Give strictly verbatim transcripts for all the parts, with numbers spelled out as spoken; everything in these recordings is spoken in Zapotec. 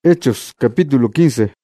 Hechos, capítulo quince.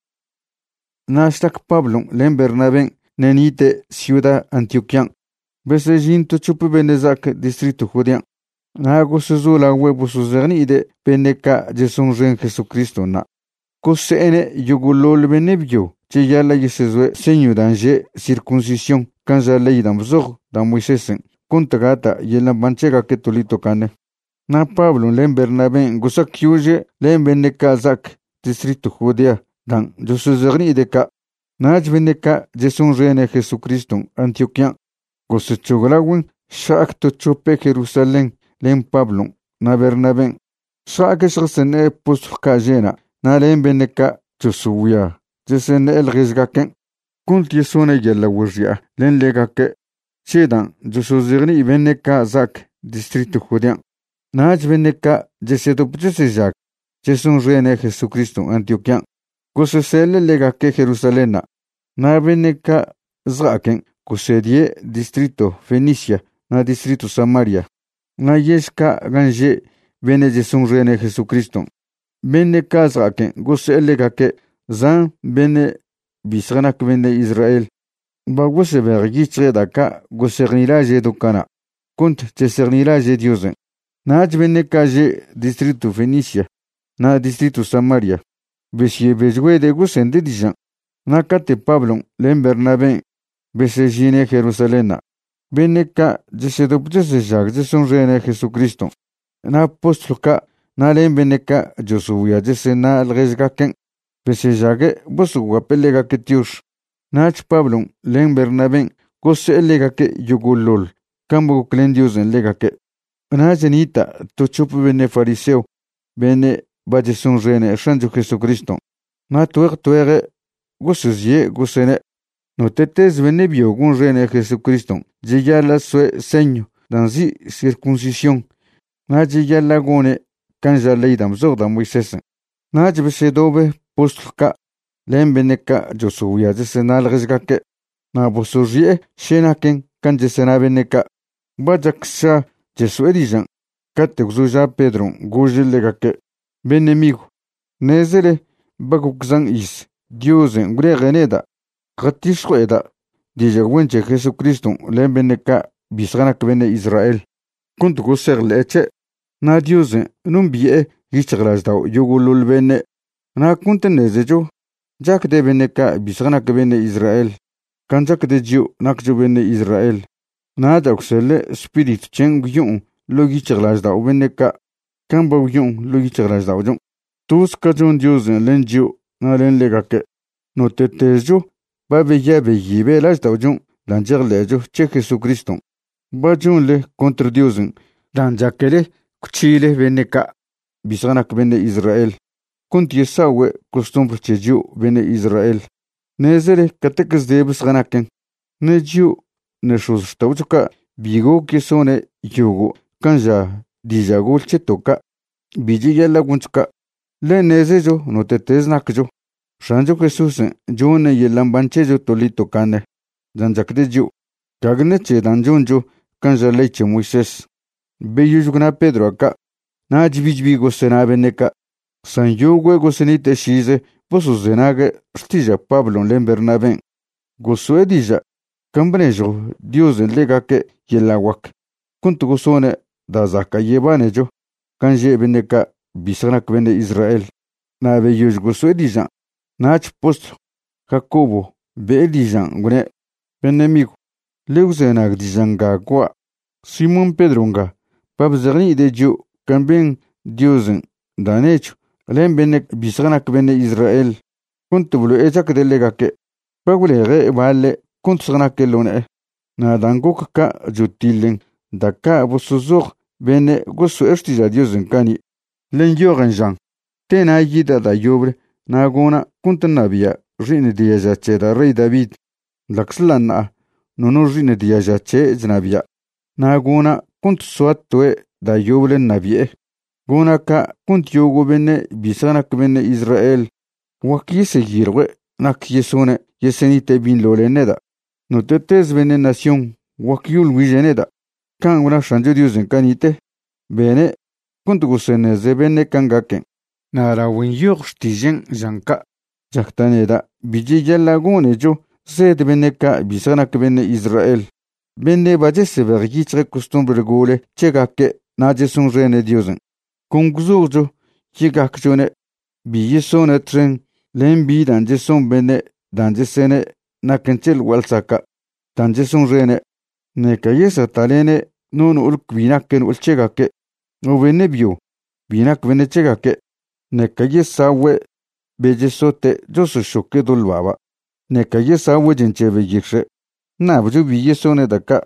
Nashtak Pablo, len Bernabé, nenite ciudad Antioquia. Besejinto chupu benezak distrito Judea. Nago sezula huevo suzernide, peneka jesun ren Jesucristo na. Koseene yugulol benebio, cheyala yesezue seño danje circuncisión, kanza ley damzog, da Moisesen, kuntagata yelan banchega ketolito kane. Na Pablo len Bernabé gusakyuje len beneka zak distrito Judea dan josuzerni deka naj beneka jesun rene Jesucristo Antioquia gosechuglawen shakto chope Jerusalén len Pablo na Bernabé shakesene pusukajena na len beneka josuya jesen el resgaken kuntiesone yella wurja len legake chedan josuzerni beneka zak distrito Judea Naj beneka jesedo pjusejak, jesun rene Jesucristo Antioquia. Gosesele lega que Jerusalén. Na beneka zraken, gosedie distrito Fenicia, na distrito Samaria. Na yeska ganje bene jesun rene Jesucristo. Beneka zraken, gosele lega que zan bene bisranak bene Israel. Ba gose vergi tredaka gosernila jedukana. Kunt jesernila jediozen. Naj beneka je distrito Fenicia, na distrito Samaria. Besie bezwe de gusende dijan. Na kate Pablo, len Bernabé, besejine Jerusalén. Beneka jesedo pjesejak jesun rene Jesucristo. Na apostolka, na len beneka josuya jesena alresgaken. Besejage bosuwa pelega que tiush. Naj Pablo, len Bernabé, gose elega que yugulol. Cambo clendiusen lega que. Najenita, tu chupu bene fariseo, bene bajesun rene, shanjo Jesucristo. Na tuer tuere, gusuzye, gusene. No tetes bene biogun rene Jesucristo, ya la sue seño, danzi circuncisión. Na ya la gone, kanja leidam zorda Moisés. Na besedobe postulka, len beneka josuya jesenal resgake. Na bosuzye, shenaken, kanjesena beneka. Bajaksha, Jesu edijan, kate guzuja Pedro, gujil legake, benemigo, nezele, bagukzan is, diosen, gregeneda, gatishrueda, dijagwenche Jesucristo, len beneka, bisranak bene Israel, kunt guser leche, na diosen, numbie, gichaglazdao, yugulul bene, na kuntenezejo, jak de beneka, bisranak bene Israel, kanjak de jiu, nakjo bene Israel. Nada oxele spirit cheng yung logi chaglas da ubeneka kamba yung logi chaglas da ujung tus kajon dios len jiu na len legake no tetejo babe yabe yibe las da ujung lanjer lejo che Jesucristo bajun le contra dios dan jakele kuchile beneka bisanak bene Israel kunti sawe costumbre cheju bene Israel nezere katekes de bisanaken ne jiu Neshus stauchuka, bigo que sone yugo, kanja, dijagul chetoka, bijilla lagunchuka, le nezejo, no te tesnakjo. Shanjo Jesús, jone yelambanchejo tolito kane, zanjakdeju, kagneche danjonjo, kanja leche Moisés. Beyujugna Pedro acá, najbijbigo senabeneka, san yugo gosenite shize, posuzenage, stija Pablo len Bernabé. Gosuedija. Cambrejo, Dios en lega que yelawak. Kuntu gusone da zaka yebanejo. Kanje beneka bisanak bene Israel. Na be yuj gusue dijan. Nach post Jacobo be dijan gune benemigo. Leuzenak dijanga gua. Simon Pedronga. Pabzerni de ju camben Diosen danecho. Len benek bisanak bene Israel. Kuntu bulu echak de lega que. Pagulere vale. Kuntsana kelone na danguk ka jutilin daka bosuzur bene gosu ertija diosen kani len yorenjan tena yida da yobre na gona kuntanabia rine diaja da rey David laxlana nono rine diaja che znabia na gona kunt suatwe da yoble nabie gona ka kunt yogo bene bisanak bene Israel waki seguirwe nak yesone yesenite bin loleneda No tetes bene nación, wakyul wijeneda, kan una shanjo dios en canite, bene, kuntu gusene ze bene kangaken, nara wen yog shtijen janka jaktaneda biji yallagune jo zed beneka bisanak benne Israel benne bajese vergi tre costumbre gole chegake naje son rene diosen kongzujo chigakjone biyesone tren lembi danje son benne danje sene nakenchel walsaka danje son rene ne kayesa talene non ulk binaken ulchegake o benne bio binak benne chegake ne kayesa we bejesote josu shoke dolbaba ne kayesa we jenchebe yikse na buju biyesone daka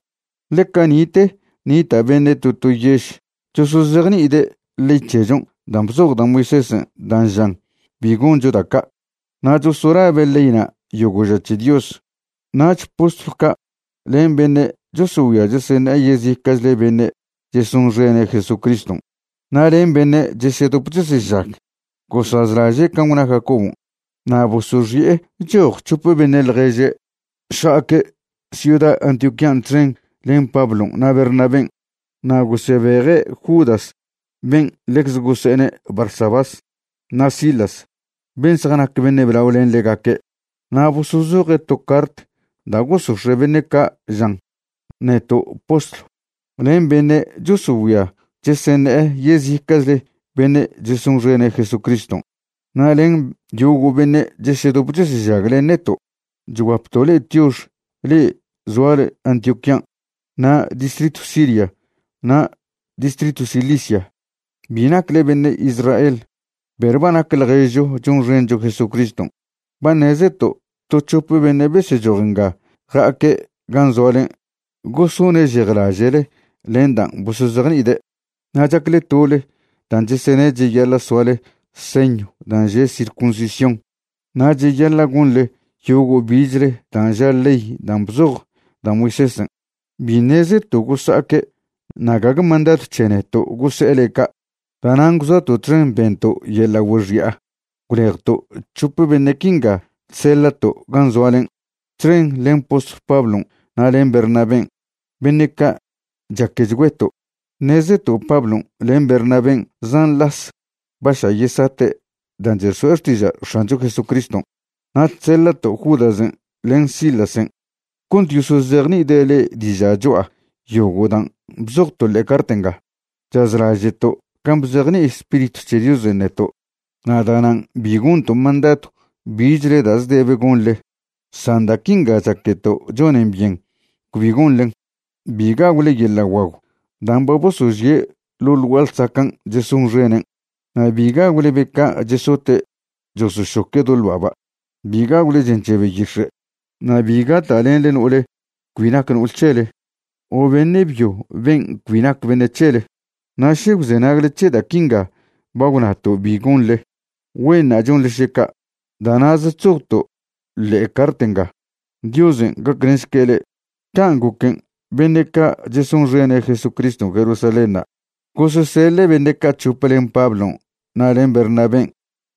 lekanite ni tabene tutuyesh josu zerni ide lechejon damzog damwises danjan bigonjo daka na jo sora beleina yogojachi dios nach postulka len bene josu ya jesen ayezi kazle bene jesun rene Jesucristo na len bene jesedo putse jak gosazraje kamuna kakobu na bosurje jor chupu bene lreje shake ciudad Antioquian tren len Pablo na Bernabé na gosevere Judas ben lex gusene Barsabas na Silas ben saganak bene braulen legake na bosuzuge tokart da gosu bene ka jan neto postlo len bene josuya jesene yezi kazle bene jesun rene Jesucristo na len yugo bene jesedo puchese jagle neto juaptole tiush le zuare Antioquian na distrito Siria na distrito Cilicia binak le bene Israel berbanak le rejo jun renjo Jesucristo banezeto to chopu bene bese joringa rake ganzolen gosone jeglajele lendan busuzagni ide najakle tole danje sene jeyala soale seño danje circoncisión na jeyala gunle yogo bijre danja ley dambzog da Moisés bineze to gusake nagaga mandat chene to guseleka tananguza to tren bento yela wurria gulerto chupu benekinga selato ganzoalen tren lempos Pablo na len Bernabé beneka jakejweto nezeto Pablo len Bernabé zan las basha yesate danje suertija shanjo Jesucristo na selato Judas len Silasen Kuntiuso zerni dele dijajoa yogodan bzokto le kartenga jazrajeto kam zerni espiritu chediuze neto nadanan bigunto mandato bijre das debe gonle sanda kinga chaketo jonen bien kubigonlen biga wule yella wago dan bobo suje lulwal sakan jesun renen na biga wule beka jesote josu shoke dolbaba biga wule jenchebe yishe na biga talen len ule kwinak ulchele o benebyo ben kwinak benechele na shegu zenagle cheda kinga bagunato bigonle we na jonle sheka danaz tsukto le kartenga diosen gakrenskele tanguken beneka jesun rene Jesucristo Jerusalena kusele beneka chupelen Pablo na len Bernabé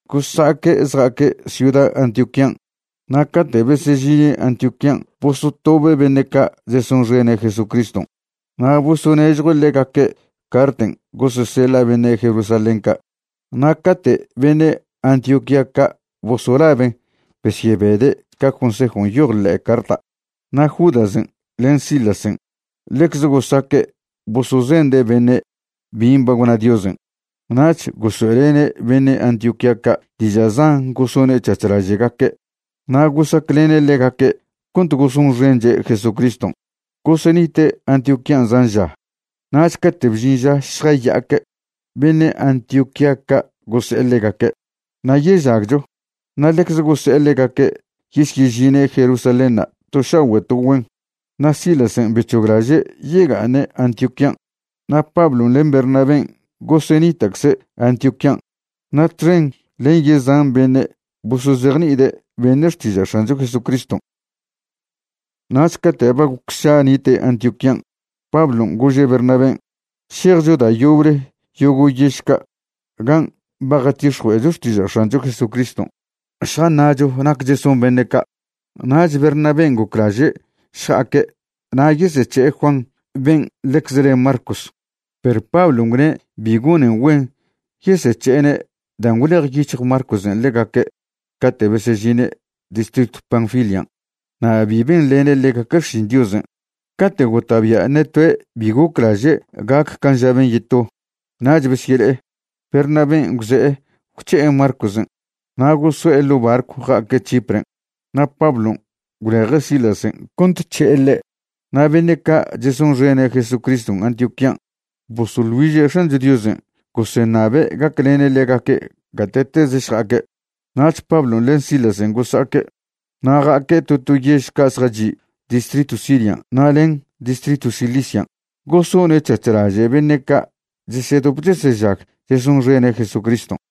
kusake esrake ciudad Antioquian Naka debe seji Antioquian poso tobe beneka jesun rene Jesucristo na busonejgo legake karten gosesela bene Jerusalenka nakate bene Antioquiaka bosoraben besiebede ka consejo yorle karta na Judasen len Silasen lex gosake bosozende bene bimba gona diosen nach gosorene bene Antioquiaka dijazan gosone chacharajegake na gusa klene legake kuntu gusun renge Jesucristo gusenite Antioquian zanja nach katebjinja shrayake bene Antioquiaka guselegake na yezagjo na lex guselegake kiskijine Jerusalena to shawetuwen na Silasen bechograje yegane Antioquian na Pablo len Bernabé gusenitaxe Antioquian na tren len yezan bene busuzerni ide Venertija shanjo Jesucristo. Nazca teba gukshanite Antioquian. Pablo goje Bernabé. Sergio da yobre yogo yeshka. Gan bagatishwe justija shanjo Jesucristo. Shanajo nak jeson beneka. Naj Bernabé gokraje shake. Nagise che Juan ben lexere Marcos. Per Pablo ngre bigunen wen. Yese chene dan wule gichik Marcos lega ke kate besejine distrito Panfilia na bibin lene lega kashin Dios kate gotabia netwe bigu klaje gak kanjaben yito naj besiele pernaben gze kuche Marcos na go suelo barco ga ke Chipre na Pablo gure Silas kont chele na beneka Jason rene Jesucristo Antioquia bosulwije shan de Dios kusenabe gaklene lega ke gatete zishake nach Pablo len Silas en gusake na ga ke tutuyesh kasraji distrito Siria na len distrito Cilicia gosone chatraje beneka jisedo putese jak Jason rene Jesucristo